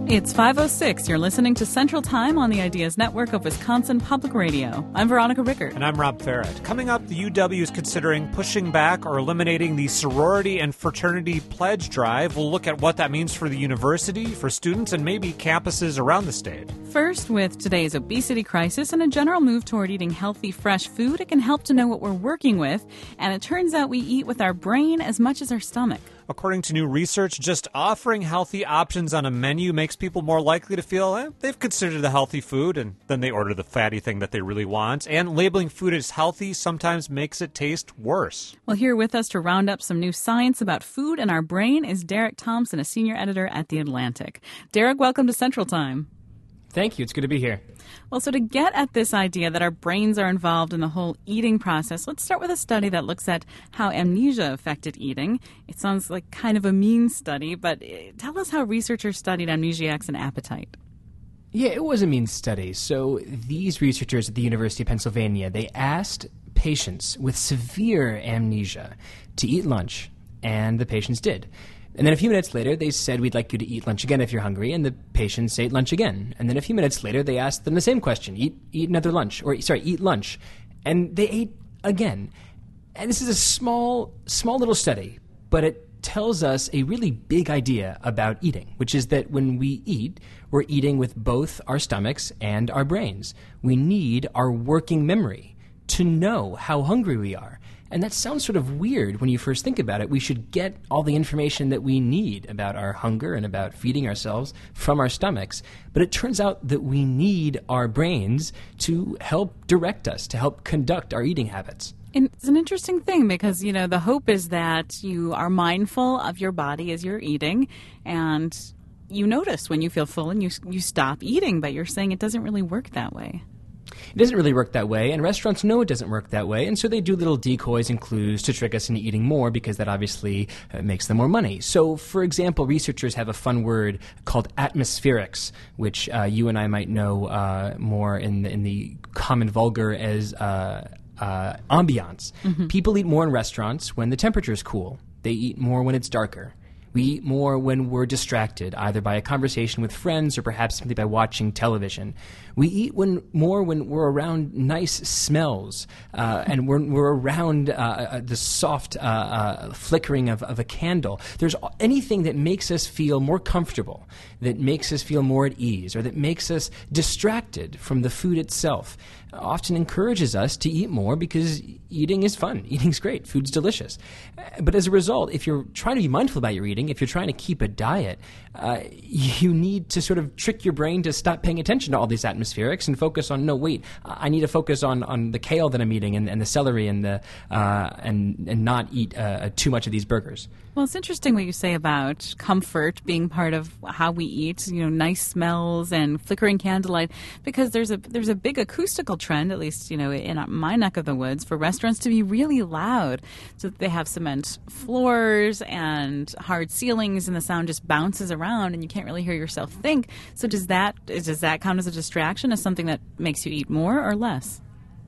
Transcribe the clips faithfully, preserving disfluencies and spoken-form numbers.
It's five oh six. You're listening to Central Time on the Ideas Network of Wisconsin Public Radio. I'm Veronica Rickert. And I'm Rob Farrett. Coming up, the U W is considering pushing back or eliminating the sorority and fraternity pledge drive. We'll look at what that means for the university, for students, and maybe campuses around the state. First, with today's obesity crisis and a general move toward eating healthy, fresh food, it can help to know what we're working with. And it turns out we eat with our brain as much as our stomach. According to new research, just offering healthy options on a menu makes people more likely to feel eh, they've considered a healthy food, and then they order the fatty thing that they really want. And labeling food as healthy sometimes makes it taste worse. Well, here with us to round up some new science about food and our brain is Derek Thompson, a senior editor at The Atlantic. Derek, welcome to Central Time. Thank you. It's good to be here. Well, so to get at this idea that our brains are involved in the whole eating process, let's start with a study that looks at how amnesia affected eating. It sounds like kind of a mean study, but tell us how researchers studied amnesiacs and appetite. Yeah, it was a mean study. So these researchers at the University of Pennsylvania, they asked patients with severe amnesia to eat lunch, and the patients did. And then a few minutes later, they said, we'd like you to eat lunch again if you're hungry, and the patients ate lunch again. And then a few minutes later, they asked them the same question, eat eat another lunch, or sorry, eat lunch. And they ate again. And this is a small, small little study, but it tells us a really big idea about eating, which is that when we eat, we're eating with both our stomachs and our brains. We need our working memory to know how hungry we are. And that sounds sort of weird when you first think about it. We should get all the information that we need about our hunger and about feeding ourselves from our stomachs. But it turns out that we need our brains to help direct us, to help conduct our eating habits. And it's an interesting thing because, you know, the hope is that you are mindful of your body as you're eating, and you notice when you feel full and you you stop eating, but you're saying it doesn't really work that way. It doesn't really work that way, and restaurants know it doesn't work that way, and so they do little decoys and clues to trick us into eating more because that obviously uh, makes them more money. So, for example, researchers have a fun word called atmospherics, which uh, you and I might know uh, more in the, in the common vulgar as uh, uh, ambiance. Mm-hmm. People eat more in restaurants when the temperature is cool. They eat more when it's darker. We eat more when we're distracted, either by a conversation with friends or perhaps simply by watching television. We eat when more when we're around nice smells uh, and we're, we're around uh, the soft uh, uh, flickering of, of a candle. There's anything that makes us feel more comfortable, that makes us feel more at ease, or that makes us distracted from the food itself, often encourages us to eat more because eating is fun. Eating's great. Food's delicious. But as a result, if you're trying to be mindful about your eating, if you're trying to keep a diet, uh, you need to sort of trick your brain to stop paying attention to all these atmospherics and focus on, no, wait, I need to focus on, on the kale that I'm eating and, and the celery and the uh, and and not eat uh, too much of these burgers. Well, it's interesting what you say about comfort being part of how we eat, you know, nice smells and flickering candlelight, because there's a there's a big acoustical trend, at least, you know, in my neck of the woods, for restaurants to be really loud. So they have cement floors and hard ceilings and the sound just bounces around and you can't really hear yourself think. So does that does that count as a distraction, as something that makes you eat more or less?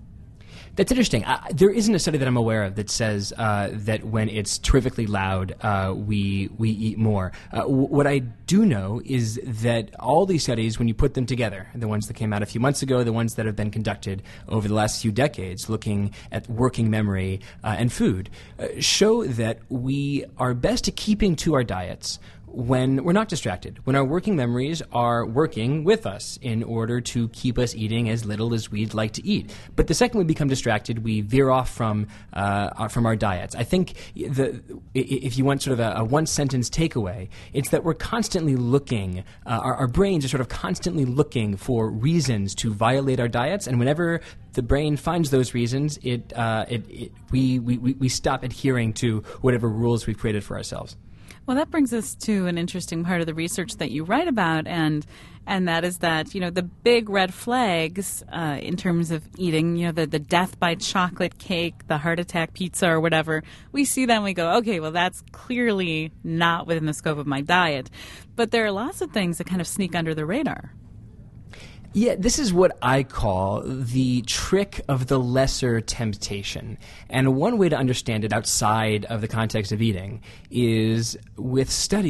That's interesting. Uh, there isn't a study that I'm aware of that says uh, that when it's terrifically loud, uh, we we eat more. Uh, w- what I do know is that all these studies, when you put them together, the ones that came out a few months ago, the ones that have been conducted over the last few decades, looking at working memory uh, and food, uh, show that we are best at keeping to our diets when we're not distracted, when our working memories are working with us in order to keep us eating as little as we'd like to eat. But the second we become distracted, we veer off from uh, from our diets. I think the if you want sort of a, a one-sentence takeaway, it's that we're constantly looking, uh, our, our brains are sort of constantly looking for reasons to violate our diets, and whenever the brain finds those reasons, it, uh, it, it we, we, we stop adhering to whatever rules we've created for ourselves. Well, that brings us to an interesting part of the research that you write about, and and that is that, you know, the big red flags uh, in terms of eating, you know, the, the death by chocolate cake, the heart attack pizza or whatever, we see that and we go, okay, well, that's clearly not within the scope of my diet. But there are lots of things that kind of sneak under the radar. Yeah, this is what I call the trick of the lesser temptation. And one way to understand it outside of the context of eating is with studying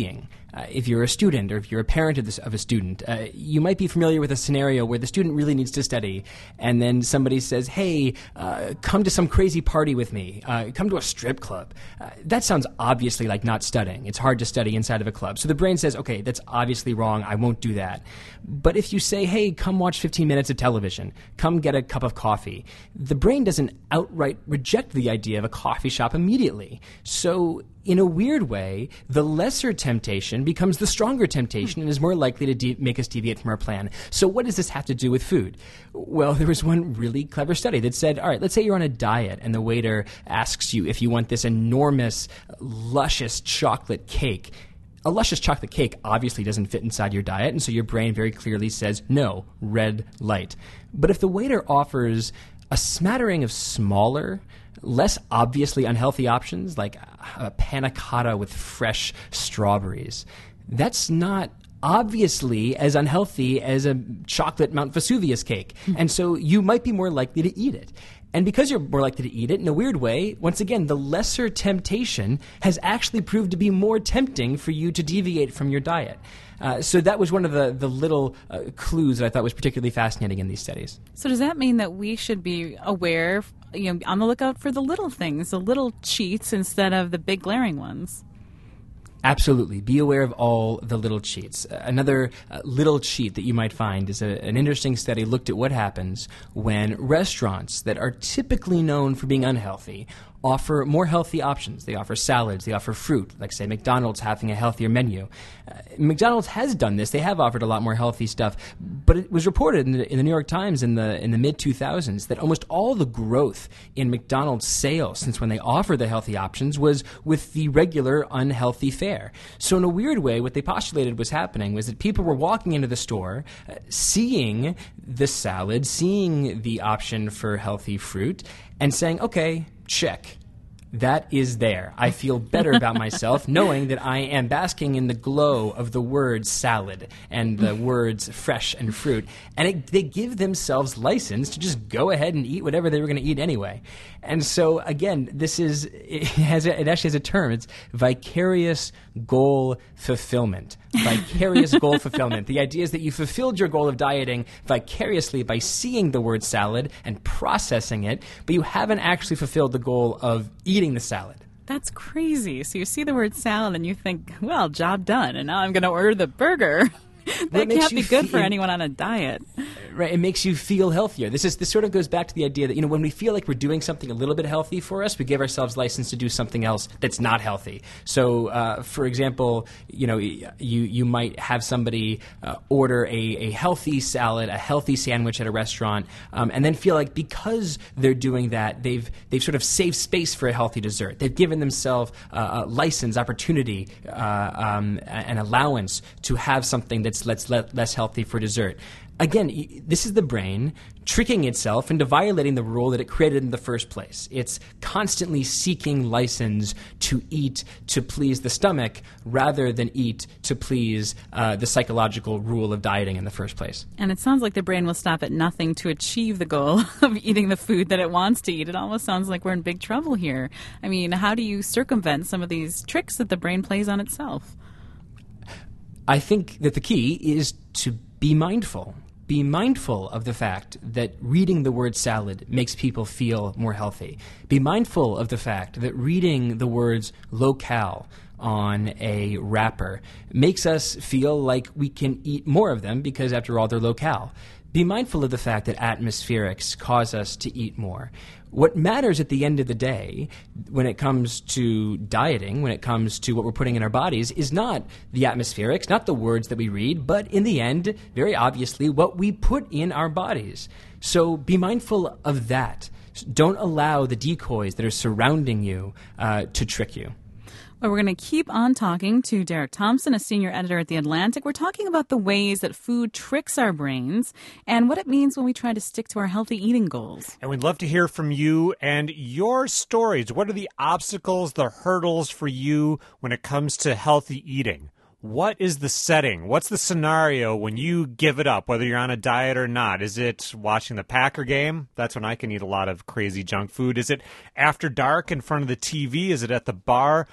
Uh, if you're a student or if you're a parent of, this, of a student, uh, you might be familiar with a scenario where the student really needs to study, and then somebody says, hey, uh, come to some crazy party with me, uh, come to a strip club. Uh, that sounds obviously like not studying. It's hard to study inside of a club. So the brain says, okay, that's obviously wrong. I won't do that. But if you say, hey, come watch fifteen minutes of television, come get a cup of coffee, the brain doesn't outright reject the idea of a coffee shop immediately. So in a weird way, the lesser temptation becomes the stronger temptation and is more likely to de- make us deviate from our plan. So what does this have to do with food? Well, there was one really clever study that said, all right, let's say you're on a diet and the waiter asks you if you want this enormous, luscious chocolate cake. A luscious chocolate cake obviously doesn't fit inside your diet, and so your brain very clearly says, no, red light. But if the waiter offers a smattering of smaller, less obviously unhealthy options, like a panna cotta with fresh strawberries, that's not obviously as unhealthy as a chocolate Mount Vesuvius cake. And so you might be more likely to eat it. And because you're more likely to eat it, in a weird way, once again, the lesser temptation has actually proved to be more tempting for you to deviate from your diet. Uh, so that was one of the, the little uh, clues that I thought was particularly fascinating in these studies. So does that mean that we should be aware, you know, on the lookout for the little things, the little cheats instead of the big glaring ones? Absolutely. Be aware of all the little cheats. Uh, another uh, little cheat that you might find is a, an interesting study looked at what happens when restaurants that are typically known for being unhealthy offer more healthy options. They offer salads, they offer fruit, like, say, McDonald's having a healthier menu. Uh, McDonald's has done this. They have offered a lot more healthy stuff, but it was reported in the, in the New York Times in the in the mid two thousands that almost all the growth in McDonald's sales since when they offered the healthy options was with the regular unhealthy fare. So in a weird way, what they postulated was happening was that people were walking into the store, uh, seeing the salad, seeing the option for healthy fruit, and saying, okay, check. That is there. I feel better about myself knowing that I am basking in the glow of the word salad and the words fresh and fruit. And it, they give themselves license to just go ahead and eat whatever they were going to eat anyway. And so, again, this is, it, has a, it actually has a term. It's vicarious goal fulfillment. Vicarious goal fulfillment. The idea is that you fulfilled your goal of dieting vicariously by seeing the word salad and processing it, but you haven't actually fulfilled the goal of eating the salad. That's crazy. So you see the word salad and you think, well, job done, and now I'm going to order the burger. That can't be good for anyone on a diet. Right, it makes you feel healthier. This is this sort of goes back to the idea that, you know, when we feel like we're doing something a little bit healthy for us, we give ourselves license to do something else that's not healthy. So, uh, for example, you know, you you might have somebody uh, order a, a healthy salad, a healthy sandwich at a restaurant, um, and then feel like because they're doing that, they've they've sort of saved space for a healthy dessert. They've given themselves uh, a license, opportunity, uh, um, an allowance to have something that's less less healthy for dessert. Again, this is the brain tricking itself into violating the rule that it created in the first place. It's constantly seeking license to eat to please the stomach rather than eat to please uh, the psychological rule of dieting in the first place. And it sounds like the brain will stop at nothing to achieve the goal of eating the food that it wants to eat. It almost sounds like we're in big trouble here. I mean, how do you circumvent some of these tricks that the brain plays on itself? I think that the key is to be mindful. Be mindful of the fact that reading the word salad makes people feel more healthy. Be mindful of the fact that reading the words low-cal on a wrapper makes us feel like we can eat more of them because, after all, they're low-cal. Be mindful of the fact that atmospherics cause us to eat more. What matters at the end of the day, when it comes to dieting, when it comes to what we're putting in our bodies, is not the atmospherics, not the words that we read, but in the end, very obviously, what we put in our bodies. So be mindful of that. Don't allow the decoys that are surrounding you uh, to trick you. Well, we're going to keep on talking to Derek Thompson, a senior editor at The Atlantic. We're talking about the ways that food tricks our brains and what it means when we try to stick to our healthy eating goals. And we'd love to hear from you and your stories. What are the obstacles, the hurdles for you when it comes to healthy eating? What is the setting? What's the scenario when you give it up, whether you're on a diet or not? Is it watching the Packer game? That's when I can eat a lot of crazy junk food. Is it after dark in front of the T V? Is it at the bar?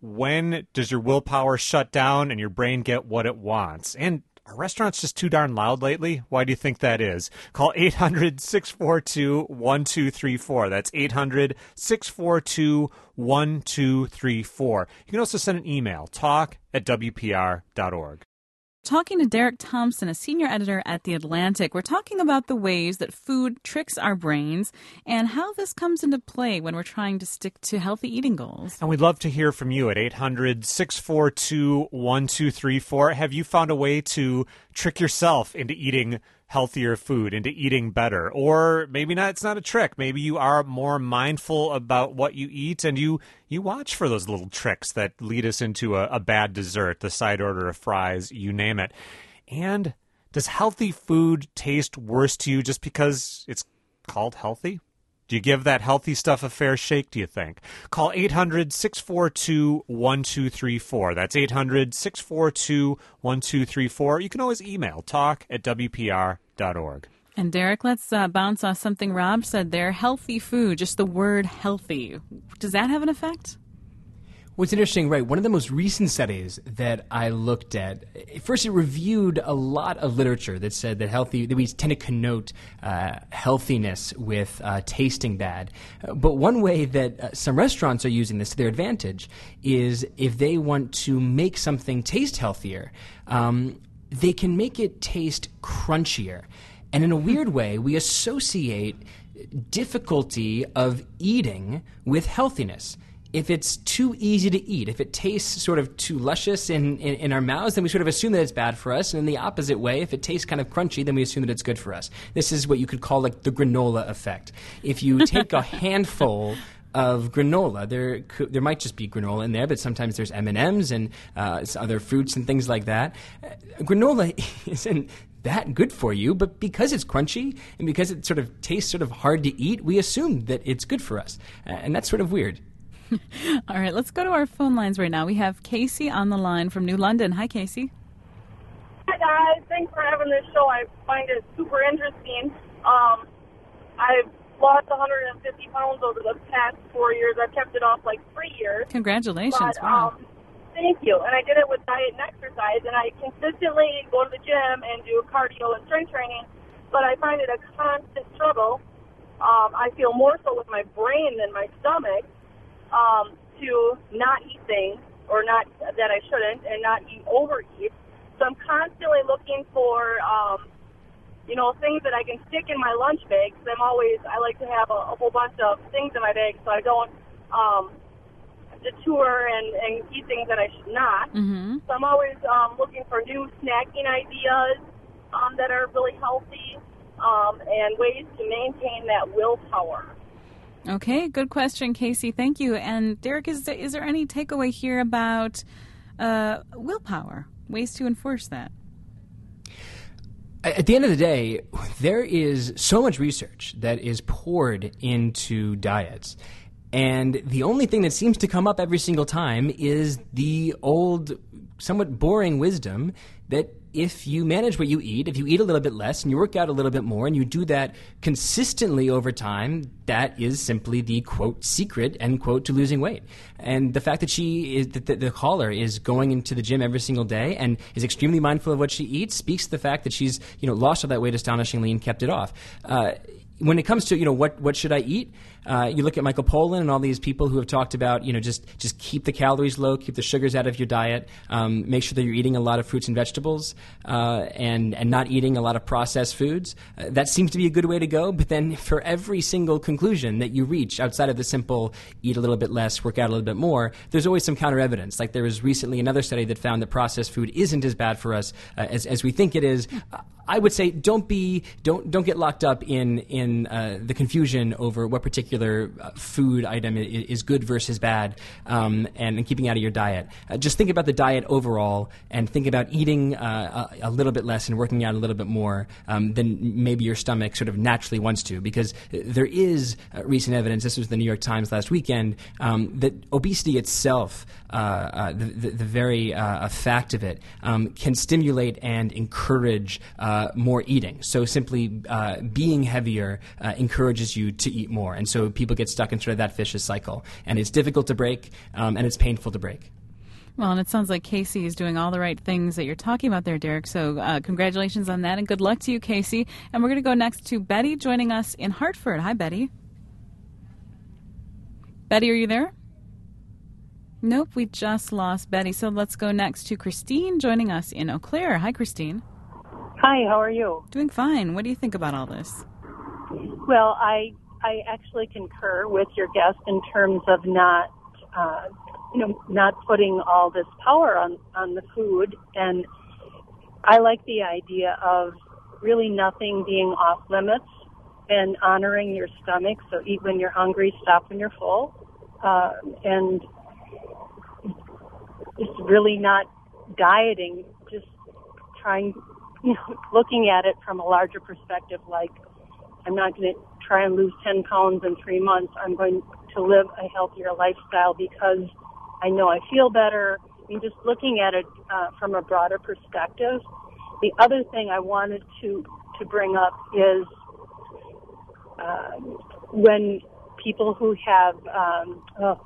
when does your willpower shut down and your brain get what it wants? And are restaurants just too darn loud lately? Why do you think that is? Call eight hundred, six four two, one two three four. That's eight hundred, six four two, one two three four. You can also send an email, talk at W P R dot org. Talking to Derek Thompson, a senior editor at The Atlantic. We're talking about the ways that food tricks our brains and how this comes into play when we're trying to stick to healthy eating goals. And we'd love to hear from you at eight hundred, six four two, one two three four. Have you found a way to trick yourself into eating healthier food, into eating better? Or maybe not, it's not a trick. Maybe you are more mindful about what you eat and you, you watch for those little tricks that lead us into a, a bad dessert, the side order of fries, you name it. And does healthy food taste worse to you just because it's called healthy? Do you give that healthy stuff a fair shake, do you think? Call eight hundred, six four two, one two three four. That's eight hundred, six four two, one two three four. You can always email talk at W P R dot org. And Derek, let's uh, bounce off something Rob said there. Healthy food, just the word healthy. Does that have an effect? What's interesting, right, one of the most recent studies that I looked at, first it reviewed a lot of literature that said that healthy, that we tend to connote uh, healthiness with uh, tasting bad. Uh, but one way that uh, some restaurants are using this to their advantage is if they want to make something taste healthier, um, they can make it taste crunchier. And in a weird way, we associate difficulty of eating with healthiness. If it's too easy to eat, if it tastes sort of too luscious in, in, in our mouths, then we sort of assume that it's bad for us. And in the opposite way, if it tastes kind of crunchy, then we assume that it's good for us. This is what you could call like the granola effect. If you take a handful of granola, there could, there might just be granola in there, but sometimes there's M and M's and uh, other fruits and things like that. Uh, granola isn't that good for you, but because it's crunchy and because it sort of tastes sort of hard to eat, we assume that it's good for us. Uh, and that's sort of weird. All right, let's go to our phone lines right now. We have Casey on the line from New London. Hi, Casey. Hi, guys. Thanks for having this show. I find it super interesting. Um, I've lost one hundred fifty pounds over the past four years. I've kept it off like three years. Congratulations. But, wow. Um, thank you. And I did it with diet and exercise, and I consistently go to the gym and do cardio and strength training, but I find it a constant struggle. Um, I feel more so with my brain than my stomach. Um, to not eat things, or not that I shouldn't, and not eat overeat. So I'm constantly looking for, um, you know, things that I can stick in my lunch bag. Because I'm always, I like to have a, a whole bunch of things in my bag, so I don't um, detour and, and eat things that I should not. Mm-hmm. So I'm always um, looking for new snacking ideas um, that are really healthy, um, and ways to maintain that willpower. Okay, good question, Casey. Thank you. And Derek, is there, is there any takeaway here about uh, willpower, ways to enforce that? At the end of the day, there is so much research that is poured into diets. And the only thing that seems to come up every single time is the old, somewhat boring wisdom that if you manage what you eat, if you eat a little bit less and you work out a little bit more and you do that consistently over time, that is simply the, quote, secret, end quote, to losing weight. And the fact that she is, that the, the caller is going into the gym every single day and is extremely mindful of what she eats speaks to the fact that she's, you know, lost all that weight astonishingly and kept it off. Uh, when it comes to, you know, what, what should I eat? Uh, you look at Michael Pollan and all these people who have talked about, you know, just, just keep the calories low, keep the sugars out of your diet, um, make sure that you're eating a lot of fruits and vegetables, uh, and, and not eating a lot of processed foods. Uh, that seems to be a good way to go, but then for every single conclusion that you reach outside of the simple eat a little bit less, work out a little bit more, there's always some counter evidence. Like there was recently another study that found that processed food isn't as bad for us uh, as, as we think it is. Uh, I would say don't be don't don't get locked up in in uh, the confusion over what particular uh, food item is, is good versus bad, um, and, and keeping out of your diet. Uh, just think about the diet overall, and think about eating uh, a, a little bit less and working out a little bit more um, than maybe your stomach sort of naturally wants to. Because there is uh, recent evidence. This was the New York Times last weekend um, that obesity itself, uh, uh, the, the the very uh, fact of it, um, can stimulate and encourage Uh, uh, more eating. So simply uh, being heavier uh, encourages you to eat more. And so people get stuck in sort of that vicious cycle. And it's difficult to break, um, and it's painful to break. Well, and it sounds like Casey is doing all the right things that you're talking about there, Derek. So uh, congratulations on that, and good luck to you, Casey. And we're going to go next to Betty joining us in Hartford. Hi, Betty. Betty, are you there? Nope, we just lost Betty. So let's go next to Christine joining us in Eau Claire. Hi, Christine. Hi, how are you? Doing fine. What do you think about all this? Well, I I actually concur with your guest in terms of not, uh, you know, not putting all this power on, on the food. And I like the idea of really nothing being off limits and honoring your stomach. So eat when you're hungry, stop when you're full. Uh, and it's really not dieting, just trying, you know, looking at it from a larger perspective, like I'm not going to try and lose ten pounds in three months. I'm going to live a healthier lifestyle because I know I feel better. I mean, just looking at it uh, from a broader perspective. The other thing I wanted to, to bring up is uh, when people who have, um, oh,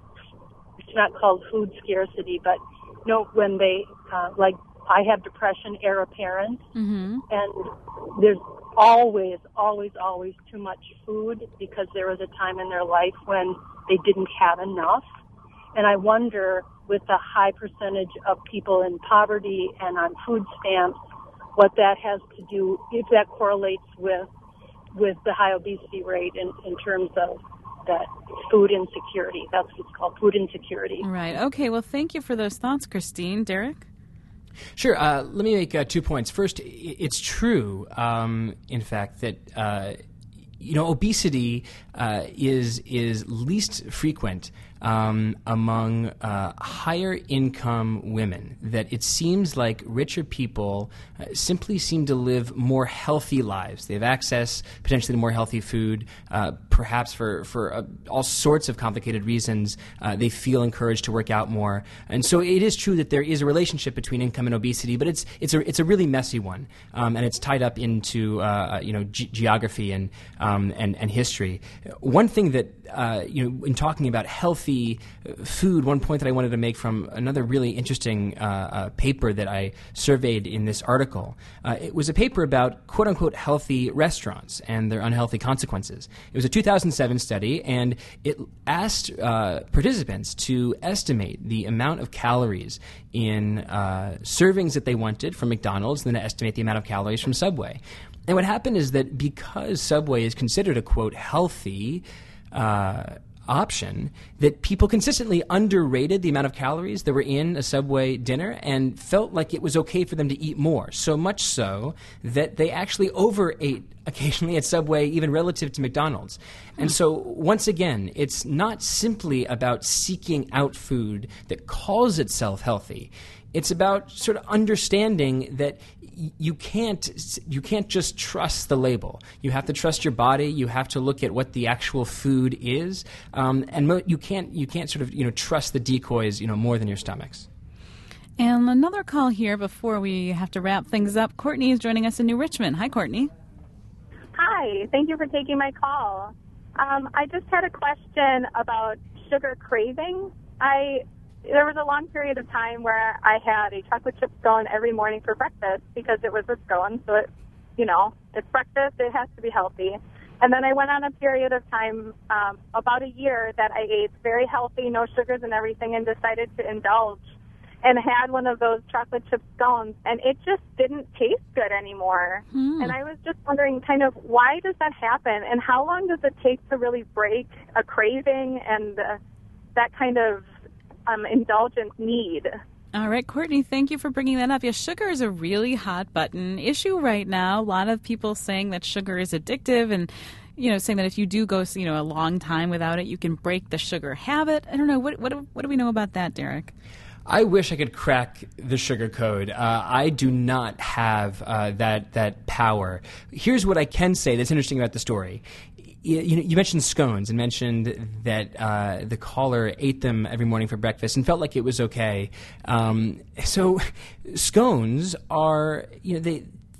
it's not called food scarcity, but you know, when they, uh, like I have depression era parents, Mm-hmm. and there's always, always, always too much food because there was a time in their life when they didn't have enough. And I wonder, with the high percentage of people in poverty and on food stamps, what that has to do, if that correlates with with the high obesity rate in, in terms of that food insecurity. That's what it's called, food insecurity. Right. Okay. Well, thank you for those thoughts, Christine. Derek? Sure. Uh, let me make uh, two points. First, it's true, um, in fact, that uh, you know obesity uh, is is least frequent um, among uh, higher income women. That it seems like richer people uh, simply seem to live more healthy lives. They have access potentially to more healthy food, uh, perhaps for for uh, all sorts of complicated reasons. Uh, they feel encouraged to work out more, and so it is true that there is a relationship between income and obesity. But it's it's a it's a really messy one, um, and it's tied up into uh, you know ge- geography and um, and and history. One thing that uh, you know in talking about healthy food, one point that I wanted to make from another really interesting uh, uh, paper that I surveyed in this article. Uh, it was a paper about quote unquote healthy restaurants and their unhealthy consequences. It was a two thousand seven study, and it asked uh, participants to estimate the amount of calories in uh, servings that they wanted from McDonald's, and then to estimate the amount of calories from Subway. And what happened is that because Subway is considered a quote healthy uh, option, that people consistently underrated the amount of calories that were in a Subway dinner and felt like it was okay for them to eat more. So much so that they actually overate occasionally at Subway, even relative to McDonald's. And so, once again, it's not simply about seeking out food that calls itself healthy. It's about sort of understanding that you can't you can't just trust the label. You have to trust your body. You have to look at what the actual food is, um, and mo- you can't you can't sort of you know trust the decoys you know more than your stomachs. And another call here before we have to wrap things up. Courtney is joining us in New Richmond. Hi, Courtney. Hi. Thank you for taking my call. Um, I just had a question about sugar craving. I There was a long period of time where I had a chocolate chip scone every morning for breakfast because it was a scone, so it, you know, it's breakfast, it has to be healthy. And then I went on a period of time, um, about a year, that I ate very healthy, no sugars and everything, and decided to indulge and had one of those chocolate chip scones, and it just didn't taste good anymore. Hmm. And I was just wondering kind of why does that happen, and how long does it take to really break a craving and uh, that kind of Um, indulgent need. All right, Courtney, thank you for bringing that up. Yeah, sugar is a really hot button issue right now. A lot of people saying that sugar is addictive and, you know, saying that if you do go, you know, a long time without it, you can break the sugar habit. I don't know. What, what, what do we know about that, Derek? I wish I could crack the sugar code. Uh, I do not have uh, that that power. Here's what I can say that's interesting about the story. You, you, you mentioned scones and mentioned that uh, the caller ate them every morning for breakfast and felt like it was okay. Um, so scones are, you know, they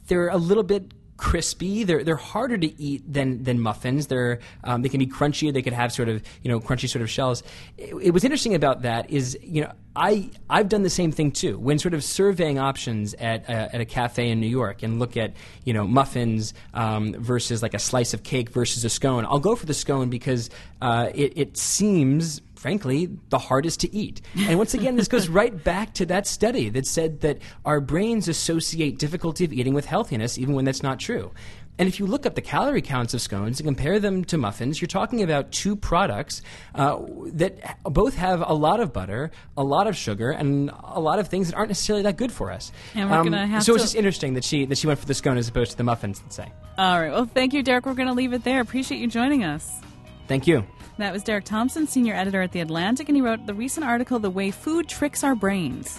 they're a little bit crispy. They're they're harder to eat than than muffins. They're um, they can be crunchy. They could have sort of you know crunchy sort of shells. It, it was interesting about that is you know I I've done the same thing too. When sort of surveying options at a, at a cafe in New York and look at you know muffins um, versus like a slice of cake versus a scone, I'll go for the scone because uh, it it seems, frankly, the hardest to eat. And once again, this goes right back to that study that said that our brains associate difficulty of eating with healthiness, even when that's not true. And if you look up the calorie counts of scones and compare them to muffins, you're talking about two products uh, that both have a lot of butter, a lot of sugar, and a lot of things that aren't necessarily that good for us. And we're um, gonna have so to... it's just interesting that she that she went for the scone as opposed to the muffins, let's say. All right. Well, thank you, Derek. We're going to leave it there. Appreciate you joining us. Thank you. That was Derek Thompson, senior editor at The Atlantic, and he wrote the recent article, The Way Food Tricks Our Brains.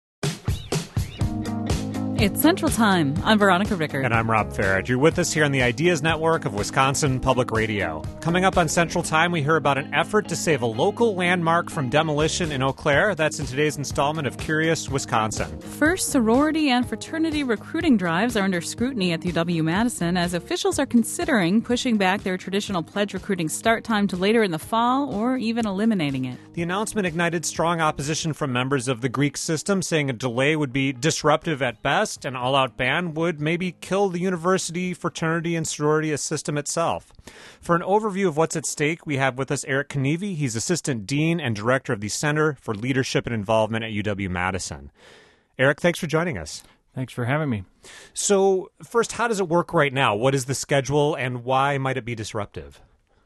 It's Central Time. I'm Veronica Rickard. And I'm Rob Farrett. You're with us here on the Ideas Network of Wisconsin Public Radio. Coming up on Central Time, we hear about an effort to save a local landmark from demolition in Eau Claire. That's in today's installment of Curious Wisconsin. First, sorority and fraternity recruiting drives are under scrutiny at U W-Madison as officials are considering pushing back their traditional pledge recruiting start time to later in the fall or even eliminating it. The announcement ignited strong opposition from members of the Greek system, saying a delay would be disruptive at best. An all-out ban would maybe kill the university, fraternity, and sorority system itself. For an overview of what's at stake, we have with us Eric Knieve. He's Assistant Dean and Director of the Center for Leadership and Involvement at U W-Madison. Eric, thanks for joining us. Thanks for having me. So, first, how does it work right now? What is the schedule, and why might it be disruptive?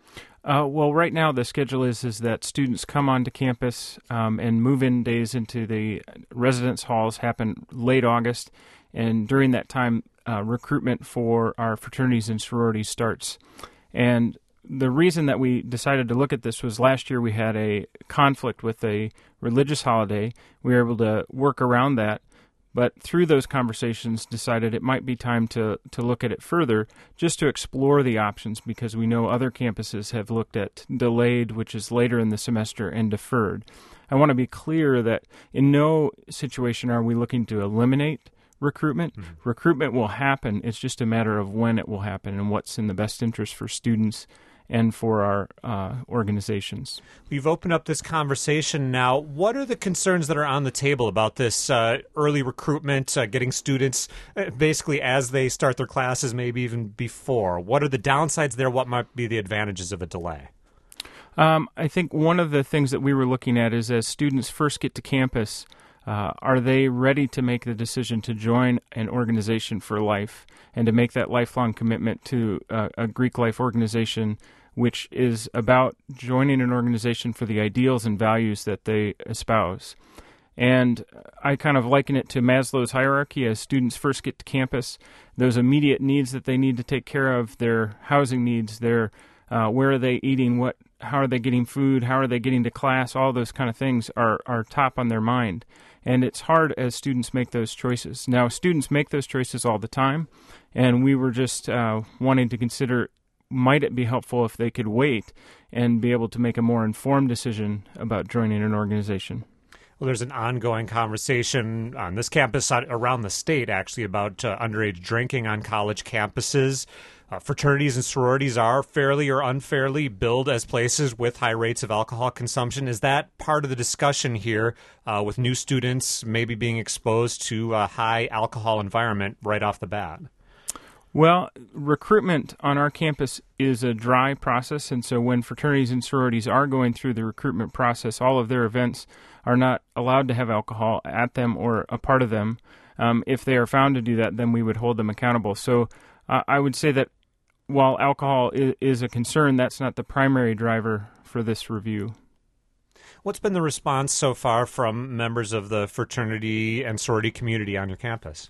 Uh, well, right now the schedule is is that students come onto campus um, and move-in days into the residence halls happen late August, and during that time, uh, recruitment for our fraternities and sororities starts. And the reason that we decided to look at this was last year we had a conflict with a religious holiday. We were able to work around that. But through those conversations, decided it might be time to, to look at it further, just to explore the options, because we know other campuses have looked at delayed, which is later in the semester, and deferred. I want to be clear that in no situation are we looking to eliminate recruitment. Mm-hmm. Recruitment will happen. It's just a matter of when it will happen and what's in the best interest for students and for our uh, organizations. We've opened up this conversation now. What are the concerns that are on the table about this uh, early recruitment, uh, getting students uh, basically as they start their classes, maybe even before? What are the downsides there? What might be the advantages of a delay? Um, I think one of the things that we were looking at is as students first get to campus, Uh, are they ready to make the decision to join an organization for life and to make that lifelong commitment to uh, a Greek life organization, which is about joining an organization for the ideals and values that they espouse? And I kind of liken it to Maslow's hierarchy. As students first get to campus, those immediate needs that they need to take care of, their housing needs, their uh, where are they eating, what, how are they getting food, how are they getting to class, all those kind of things are, are top on their mind. And it's hard as students make those choices. Now, students make those choices all the time, and we were just uh, wanting to consider, might it be helpful if they could wait and be able to make a more informed decision about joining an organization? Well, there's an ongoing conversation on this campus, around the state, actually, about uh, underage drinking on college campuses. Uh, fraternities and sororities are fairly or unfairly billed as places with high rates of alcohol consumption. Is that part of the discussion here uh, with new students maybe being exposed to a high alcohol environment right off the bat? Well, recruitment on our campus is a dry process, and so when fraternities and sororities are going through the recruitment process, all of their events are not allowed to have alcohol at them or a part of them. Um, if they are found to do that, then we would hold them accountable. So uh, I would say that while alcohol is, is a concern, that's not the primary driver for this review. What's been the response so far from members of the fraternity and sorority community on your campus?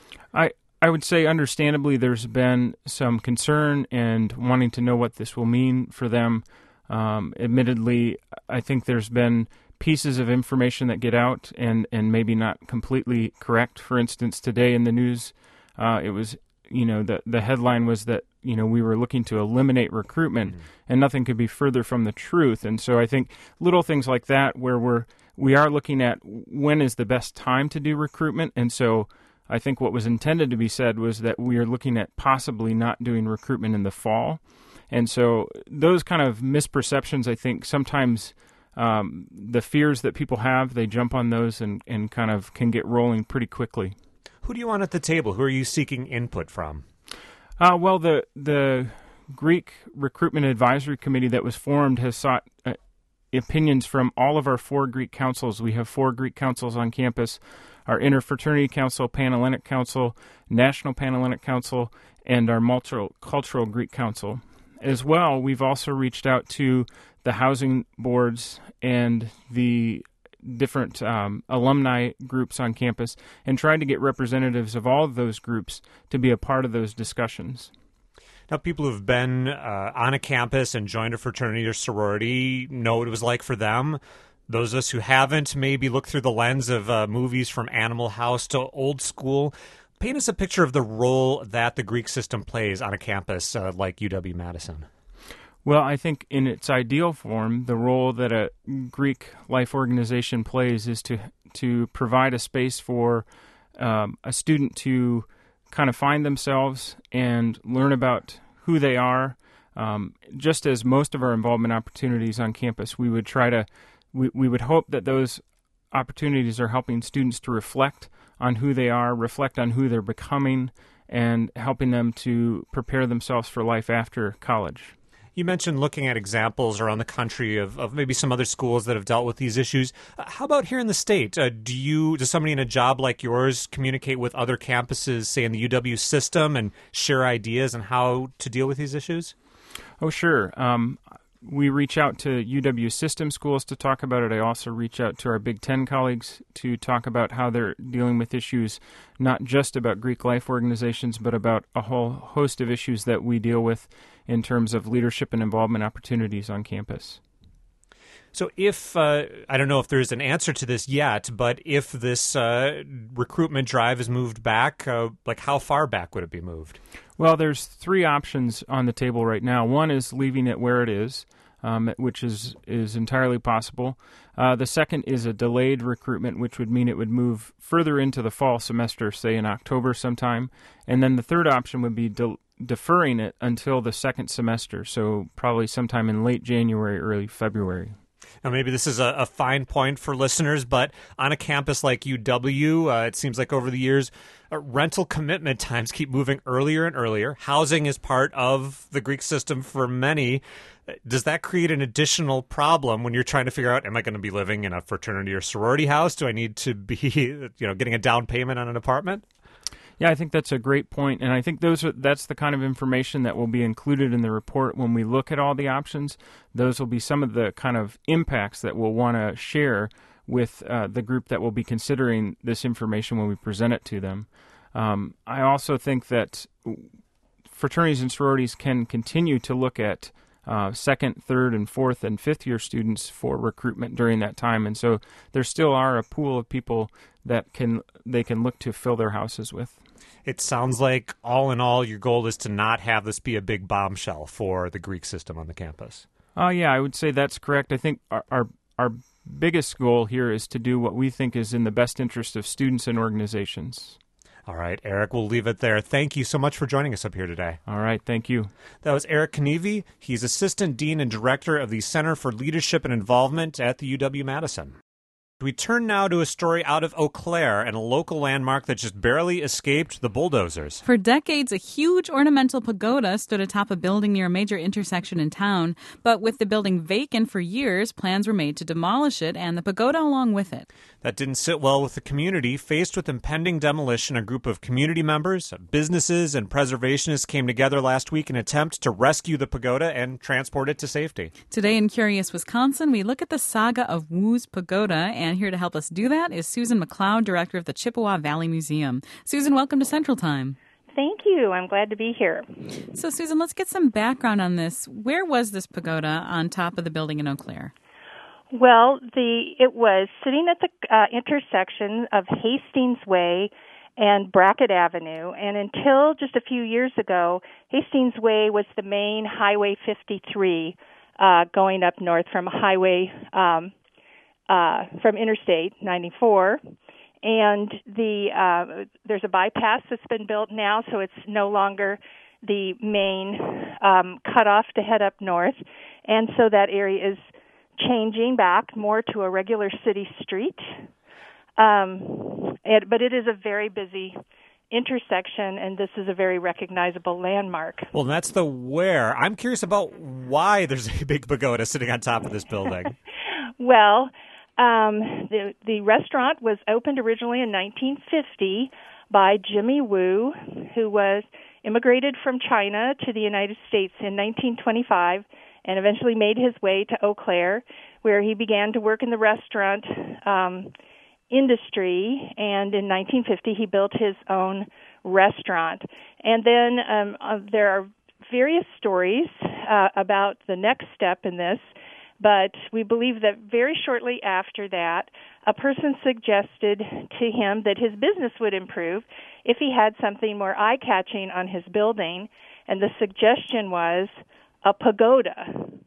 I I would say, understandably, there's been some concern and wanting to know what this will mean for them. Um, admittedly, I think there's been pieces of information that get out and, and maybe not completely correct. For instance, today in the news, uh, it was, you know, the the headline was that, you know, we were looking to eliminate recruitment, mm-hmm. and nothing could be further from the truth. And so I think little things like that, where we're we are looking at when is the best time to do recruitment, and so I think what was intended to be said was that we are looking at possibly not doing recruitment in the fall. And so those kind of misperceptions, I think sometimes um, the fears that people have, they jump on those and, and kind of can get rolling pretty quickly. Who do you want at the table? Who are you seeking input from? Uh, well, the the Greek Recruitment Advisory Committee that was formed has sought uh, opinions from all of our four Greek councils. We have four Greek councils on campus: our Interfraternity Council, Panhellenic Council, National Panhellenic Council, and our Multicultural Greek Council. As well, we've also reached out to the housing boards and the different um, alumni groups on campus and tried to get representatives of all of those groups to be a part of those discussions. Now, people who've been uh, on a campus and joined a fraternity or sorority know what it was like for them. Those of us who haven't maybe look through the lens of uh, movies from Animal House to Old School. Paint us a picture of the role that the Greek system plays on a campus uh, like U W-Madison. Well, I think in its ideal form, the role that a Greek life organization plays is to to provide a space for um, a student to kind of find themselves and learn about who they are. Um, just as most of our involvement opportunities on campus, we would try to, we, we would hope that those opportunities are helping students to reflect on who they are, reflect on who they're becoming, and helping them to prepare themselves for life after college. You mentioned looking at examples around the country of, of maybe some other schools that have dealt with these issues. Uh, how about here in the state? Uh, do you, does somebody in a job like yours communicate with other campuses, say in the U W system, and share ideas on how to deal with these issues? Oh, sure. Um, we reach out to U W system schools to talk about it. I also reach out to our Big Ten colleagues to talk about how they're dealing with issues, not just about Greek life organizations, but about a whole host of issues that we deal with in terms of leadership and involvement opportunities on campus. So if, uh, I don't know if there's an answer to this yet, but if this uh, recruitment drive is moved back, uh, like how far back would it be moved? Well, there's three options on the table right now. One is leaving it where it is, um, which is, is entirely possible. Uh, the second is a delayed recruitment, which would mean it would move further into the fall semester, say in October sometime. And then the third option would be de- deferring it until the second semester, so probably sometime in late January, early February. Now, maybe this is a, a fine point for listeners, but on a campus like U W, uh, it seems like over the years, uh, rental commitment times keep moving earlier and earlier. Housing is part of the Greek system for many. Does that create an additional problem when you're trying to figure out, am I going to be living in a fraternity or sorority house? Do I need to be, you know, getting a down payment on an apartment? Yeah, I think that's a great point, and I think those are, that's the kind of information that will be included in the report when we look at all the options. Those will be some of the kind of impacts that we'll want to share with uh, the group that will be considering this information when we present it to them. Um, I also think that fraternities and sororities can continue to look at uh, second, third, and fourth and fifth year students for recruitment during that time, and so there still are a pool of people that can they can look to fill their houses with. It sounds like, all in all, your goal is to not have this be a big bombshell for the Greek system on the campus. Oh, uh, yeah, I would say that's correct. I think our, our our biggest goal here is to do what we think is in the best interest of students and organizations. All right, Eric, we'll leave it there. Thank you so much for joining us up here today. All right, thank you. That was Eric Knievy. He's Assistant Dean and Director of the Center for Leadership and Involvement at the U W-Madison. We turn now to a story out of Eau Claire and a local landmark that just barely escaped the bulldozers. For decades, a huge ornamental pagoda stood atop a building near a major intersection in town. But with the building vacant for years, plans were made to demolish it and the pagoda along with it. That didn't sit well with the community. Faced with impending demolition, a group of community members, businesses, and preservationists came together last week in an attempt to rescue the pagoda and transport it to safety. Today in Curious Wisconsin, we look at the saga of Wu's Pagoda, and here to help us do that is Susan McLeod, Director of the Chippewa Valley Museum. Susan, welcome to Central Time. Thank you. I'm glad to be here. So, Susan, let's get some background on this. Where was this pagoda on top of the building in Eau Claire? Well, the it was sitting at the uh, intersection of Hastings Way and Brackett Avenue, and until just a few years ago, Hastings Way was the main Highway fifty-three uh, going up north from Highway um, uh, from Interstate ninety-four, and the uh, there's a bypass that's been built now, so it's no longer the main um, cutoff to head up north, and so that area is changing back more to a regular city street. Um, it, but it is a very busy intersection, and this is a very recognizable landmark. Well, that's the where. I'm curious about why there's a big pagoda sitting on top of this building. Well, um, the the restaurant was opened originally in nineteen fifty by Jimmy Wu, who was immigrated from China to the United States in nineteen twenty-five and eventually made his way to Eau Claire, where he began to work in the restaurant um industry, and in nineteen fifty he built his own restaurant. And then um, uh, there are various stories uh, about the next step in this, but we believe that very shortly after that, a person suggested to him that his business would improve if he had something more eye-catching on his building, and the suggestion was a pagoda.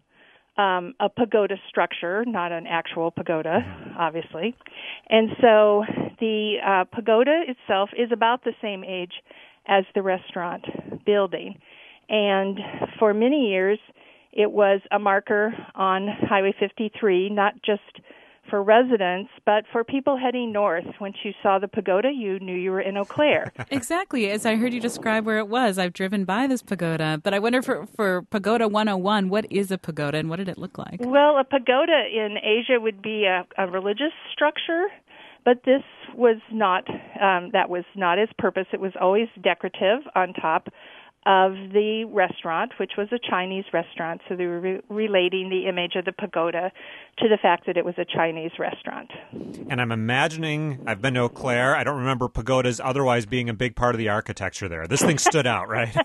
Um, a pagoda structure, not an actual pagoda, obviously. And so the uh, pagoda itself is about the same age as the restaurant building. And for many years, it was a marker on Highway fifty-three, not just for residents, but for people heading north. Once you saw the pagoda, you knew you were in Eau Claire. Exactly. As I heard you describe where it was, I've driven by this pagoda. But I wonder for, for Pagoda one oh one, what is a pagoda and what did it look like? Well, a pagoda in Asia would be a, a religious structure, but this was not, um, that was not its purpose. It was always decorative on top of the restaurant, which was a Chinese restaurant. So they were re- relating the image of the pagoda to the fact that it was a Chinese restaurant. And I'm imagining, I've been to Eau Claire, I don't remember pagodas otherwise being a big part of the architecture there. This thing stood out, right?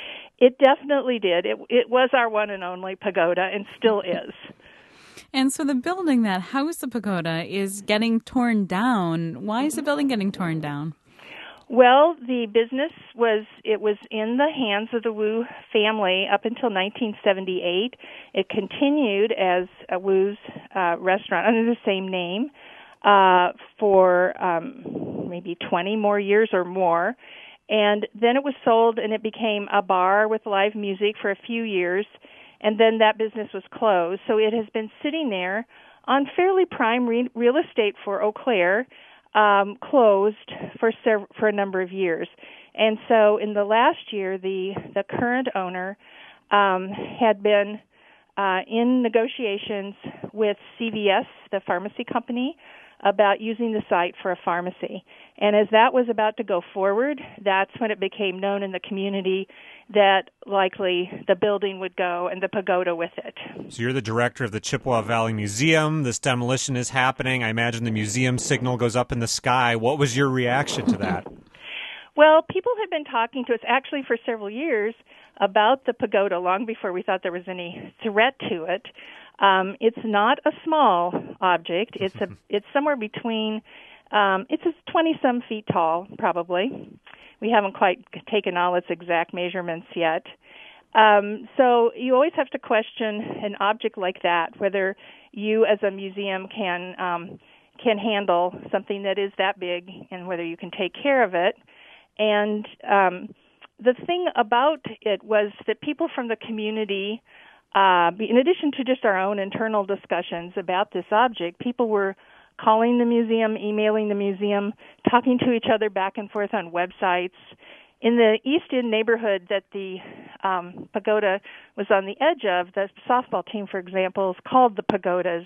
It definitely did. It, it was our one and only pagoda and still is. And so the building that housed the pagoda is getting torn down. Why is the building getting torn down? Well, the business was, it was in the hands of the Wu family up until nineteen seventy-eight. It continued as a Wu's uh, restaurant under the same name uh, for um, maybe twenty more years or more. And then it was sold and it became a bar with live music for a few years. And then that business was closed. So it has been sitting there on fairly prime re- real estate for Eau Claire, Um, closed for sev- for a number of years. And so in the last year, the, the current owner um, had been uh, in negotiations with C V S, the pharmacy company, about using the site for a pharmacy. And as that was about to go forward, that's when it became known in the community that likely the building would go and the pagoda with it. So you're the director of the Chippewa Valley Museum. This demolition is happening. I imagine the museum signal goes up in the sky. What was your reaction to that? Well, people had been talking to us actually for several years about the pagoda long before we thought there was any threat to it. Um, it's not a small object. It's a it's somewhere between um, it's twenty some feet tall, probably. We haven't quite taken all its exact measurements yet. Um, so you always have to question an object like that, whether you as a museum can um, can handle something that is that big and whether you can take care of it. And um, the thing about it was that people from the community, uh, in addition to just our own internal discussions about this object, people were calling the museum, emailing the museum, talking to each other back and forth on websites. In the East End neighborhood that the um, pagoda was on the edge of, the softball team, for example, is called the Pagodas.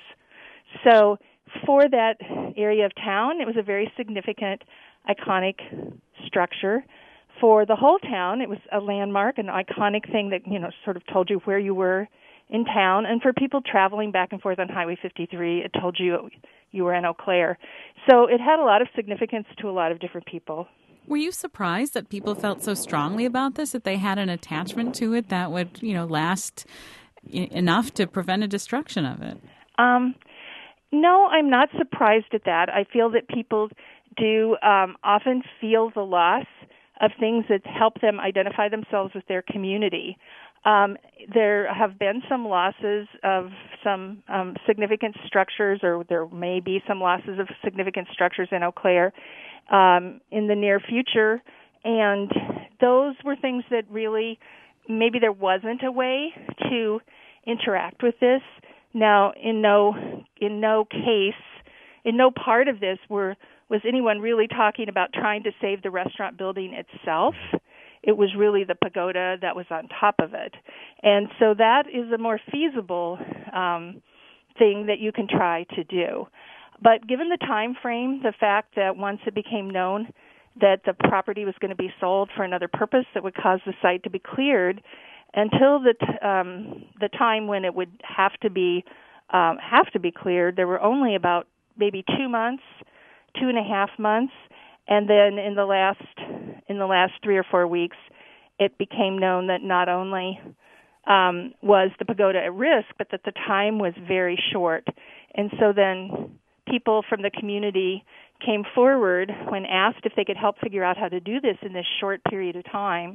So for that area of town, it was a very significant, iconic structure. For the whole town, it was a landmark, an iconic thing that, you know, sort of told you where you were in town. And for people traveling back and forth on Highway fifty-three, it told you you were in Eau Claire. So it had a lot of significance to a lot of different people. Were you surprised that people felt so strongly about this, that they had an attachment to it that would, you know, last I- enough to prevent a destruction of it? Um, no, I'm not surprised at that. I feel that people do um, often feel the loss of things that help them identify themselves with their community. Um, there have been some losses of some um, significant structures, or there may be some losses of significant structures in Eau Claire um, in the near future, and those were things that really maybe there wasn't a way to interact with this. Now, in no in no case, in no part of this were was anyone really talking about trying to save the restaurant building itself. It was really the pagoda that was on top of it. And so that is a more feasible um, thing that you can try to do. But given the time frame, the fact that once it became known that the property was going to be sold for another purpose that would cause the site to be cleared, until the t- um, the time when it would have to be um, have to be cleared, there were only about maybe two months, two and a half months, and then in the last in the last three or four weeks, it became known that not only um, was the pagoda at risk, but that the time was very short. And so then people from the community came forward when asked if they could help figure out how to do this in this short period of time.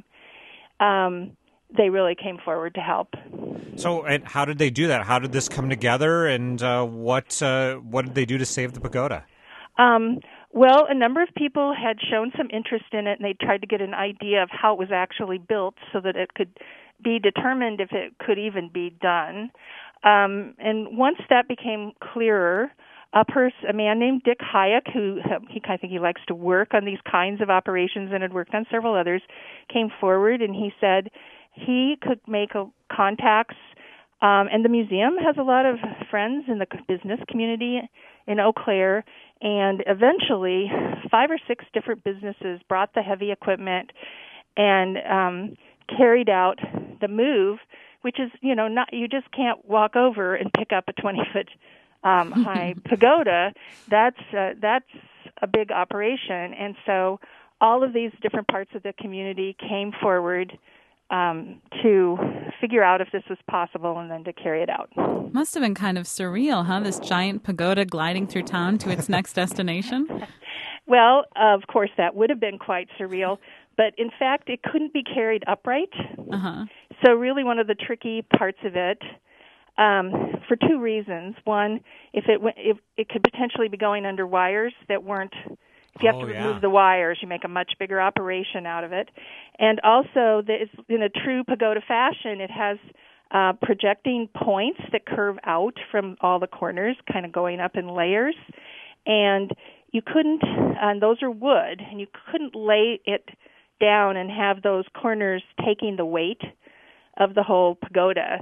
Um, they really came forward to help. So, and how did they do that? How did this come together, and uh, what uh, what did they do to save the pagoda? Um, well, a number of people had shown some interest in it, and they tried to get an idea of how it was actually built so that it could be determined if it could even be done. Um, and once that became clearer, a person, a man named Dick Hayek, who he, I think he likes to work on these kinds of operations and had worked on several others, came forward and he said he could make a, contacts, um, and the museum has a lot of friends in the business community in Eau Claire, and eventually five or six different businesses brought the heavy equipment and um, carried out the move, which is, you know, not you just can't walk over and pick up a twenty-foot um, high pagoda. That's uh, that's a big operation, and so all of these different parts of the community came forward um, to figure out if this was possible and then to carry it out. Must have been kind of surreal, huh? This giant pagoda gliding through town to its next destination. Well, of course, that would have been quite surreal, but in fact, it couldn't be carried upright. Uh-huh. So really one of the tricky parts of it, um, for two reasons. One, if it if it could potentially be going under wires that weren't, if you have oh, to yeah. remove the wires, you make a much bigger operation out of it. And also, in a true pagoda fashion, it has uh, projecting points that curve out from all the corners, kind of going up in layers. And you couldn't, and those are wood, and you couldn't lay it down and have those corners taking the weight of the whole pagoda.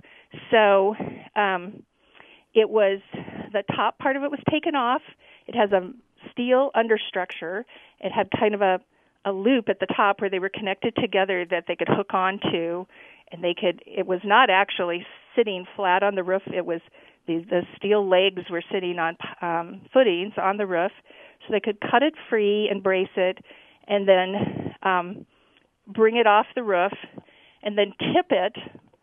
So um, it was, the top part of it was taken off. It has a steel understructure. It had kind of a, a loop at the top where they were connected together that they could hook onto, and they could, it was not actually sitting flat on the roof. It was, the, the steel legs were sitting on um, footings on the roof, so they could cut it free and brace it, and then um, bring it off the roof, and then tip it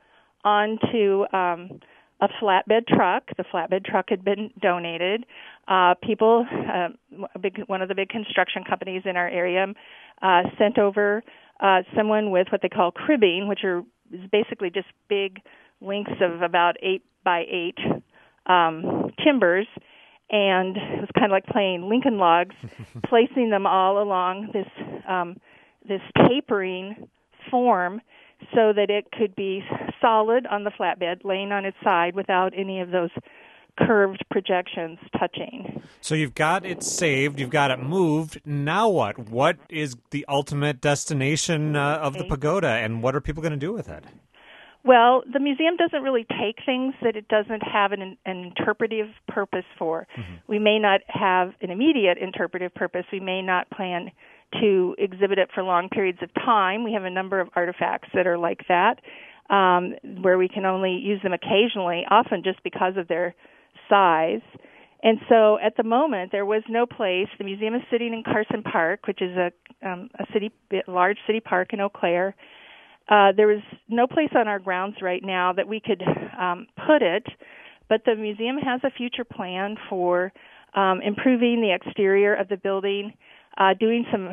onto um, a flatbed truck. The flatbed truck had been donated. Uh, people, uh, a big, one of the big construction companies in our area, uh, sent over uh, someone with what they call cribbing, which are is basically just big lengths of about eight by eight um, timbers, and it was kind of like playing Lincoln Logs, placing them all along this um, this tapering form so that it could be solid on the flatbed, laying on its side without any of those curved projections touching. So you've got it saved, you've got it moved. Now what? What is the ultimate destination uh, of okay. the pagoda, and what are people going to do with it? Well, the museum doesn't really take things that it doesn't have an, an interpretive purpose for. Mm-hmm. We may not have an immediate interpretive purpose. We may not plan to exhibit it for long periods of time. We have a number of artifacts that are like that, um, where we can only use them occasionally, often just because of their size. And so at the moment, there was no place. The museum is sitting in Carson Park, which is a, um, a city, large city park in Eau Claire. Uh, there was no place on our grounds right now that we could um, put it, but the museum has a future plan for um, improving the exterior of the building, uh, doing some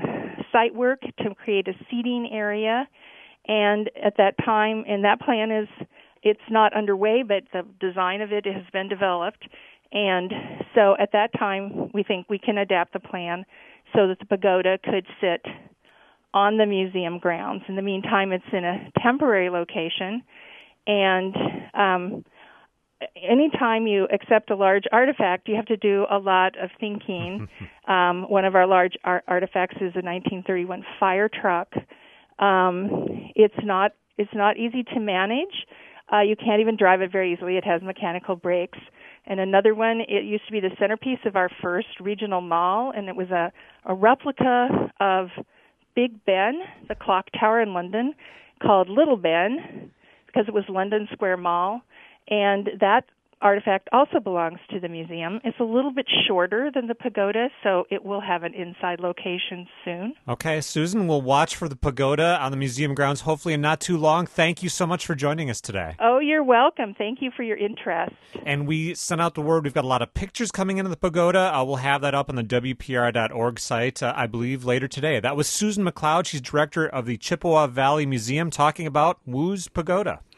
site work to create a seating area. And at that time, and that plan is, it's not underway, but the design of it has been developed. And so at that time, we think we can adapt the plan so that the pagoda could sit on the museum grounds. In the meantime, it's in a temporary location. And um, anytime you accept a large artifact, you have to do a lot of thinking. um, one of our large art- artifacts is a nineteen thirty-one fire truck. Um, it's not it's not easy to manage. Uh, you can't even drive it very easily. It has mechanical brakes. And another one, it used to be the centerpiece of our first regional mall, and it was a, a replica of Big Ben, the clock tower in London, called Little Ben, because it was London Square Mall. And that artifact also belongs to the museum. It's a little bit shorter than the pagoda, so it will have an inside location soon. Okay, Susan, we'll watch for the pagoda on the museum grounds, hopefully in not too long. Thank you so much for joining us today. Oh, you're welcome. Thank you for your interest. And we sent out the word. We've got a lot of pictures coming into the pagoda. Uh, we'll have that up on the W P R dot org site, uh, I believe, later today. That was Susan McLeod. She's director of the Chippewa Valley Museum, talking about Wu's Pagoda.